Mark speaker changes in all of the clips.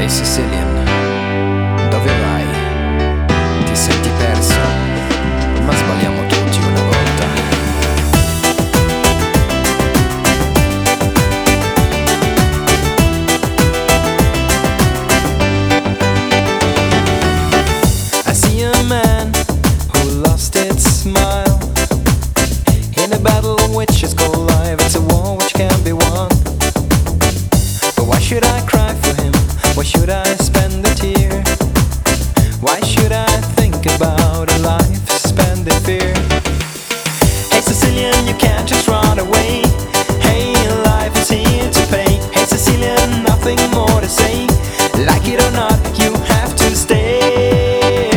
Speaker 1: Ehi Sicilian, dove vai? Ti senti perso? Ma sbagliamo tutti una volta. I see a man who lost its smile in a battle which is called life. It's a war which can be won. But why should I cry for him? Why should I spend a tear? Why should I think about a life spent in fear? Hey Sicilian, you can't just run away. Hey, life is here to pay. Hey Sicilian, nothing more to say. Like it or not, you have to stay.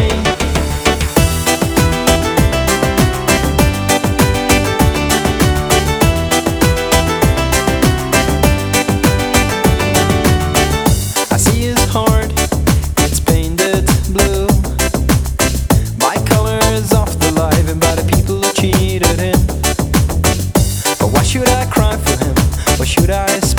Speaker 1: I see his heart, it's painted blue by colors of the life and by the people who cheated him. But why should I cry for him? Why should I